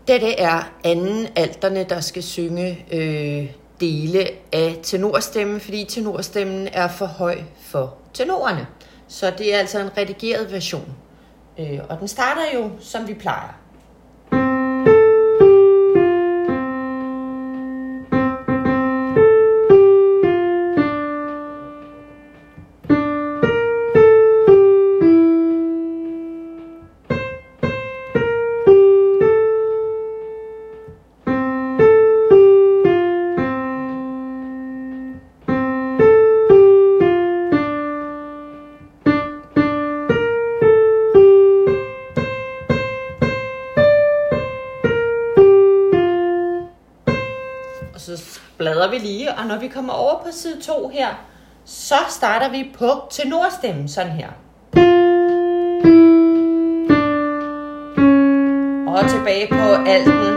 Dette er anden alterne, der skal synge dele af tenorstemmen, fordi tenorstemmen er for høj for tenorerne. Så det er altså en redigeret version. Og den starter jo, som vi plejer. Så bladrer vi lige, og når vi kommer over på side 2 her, så starter vi på tenorstemmen, sådan her. Og tilbage på alten.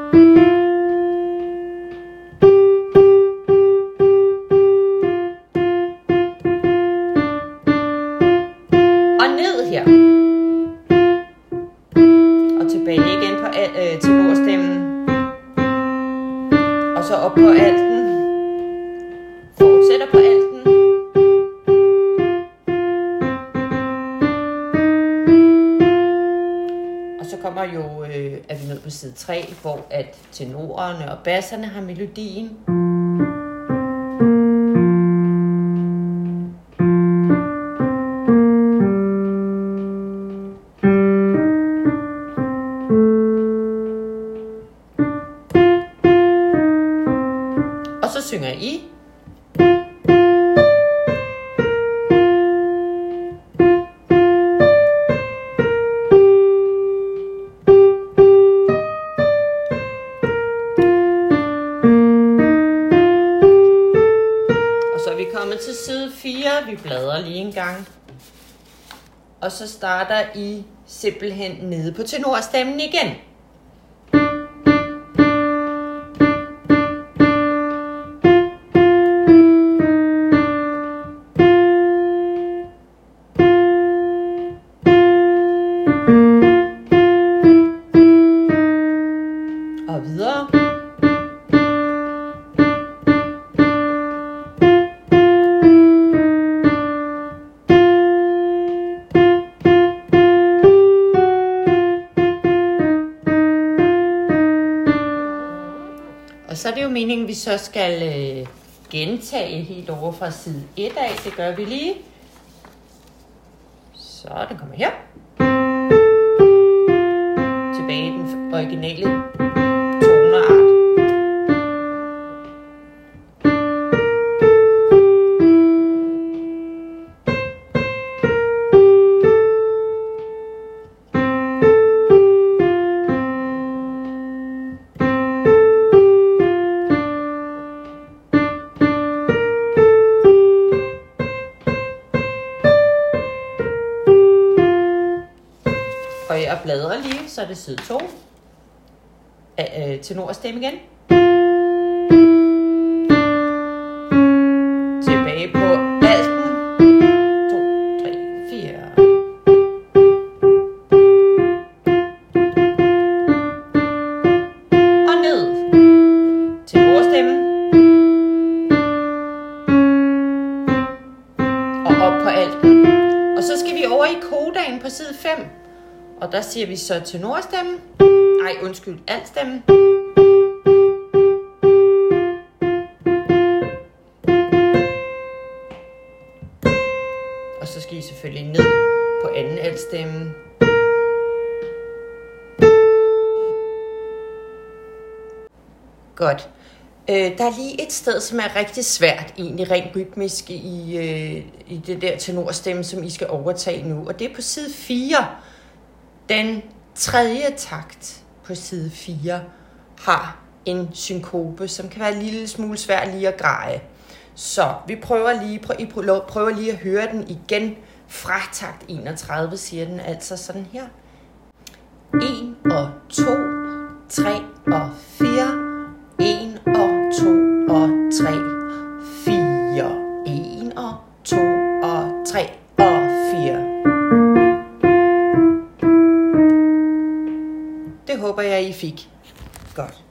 Og ned her. Og tilbage igen på tenorstemmen. Og så op på alten. Fortsætter på alten. Og så kommer jo, er vi nået på side 3, hvor at tenorerne og basserne har melodien. Og så synger I. Og så er vi kommet til side 4. Vi bladrer lige en gang. Og så starter I simpelthen nede på tenorstemmen igen. Og videre. Og så er det jo meningen, at vi så skal gentage helt over fra side 1 af. Det gør vi lige. Så den kommer her. Tilbage i den originale toneart. Og jeg bladrer lige, så er det side 2. Tenorstemme igen. Tilbage på alten. 2, 3, 4. Og ned. Tenorstemmen. Og op på alten. Og så skal vi over i kodaen på side 5. Og der siger vi så tenorstemmen. Altstemmen. Og så skal I selvfølgelig ned på anden altstemmen. Godt. Der er lige et sted, som er rigtig svært, egentlig rent rytmisk i det der tenorstemme, som I skal overtage nu. Og det er på side 4. Den tredje takt på side 4 har en synkope, som kan være en lille smule svær lige at greje. Så vi prøver lige at høre den igen fra takt 31, siger den altså sådan her. 1 og 2, 3 og 4, 1 og 2 og 3, 4, 1 og 2 og 3 og 4. Det håber jeg, I fik. Godt.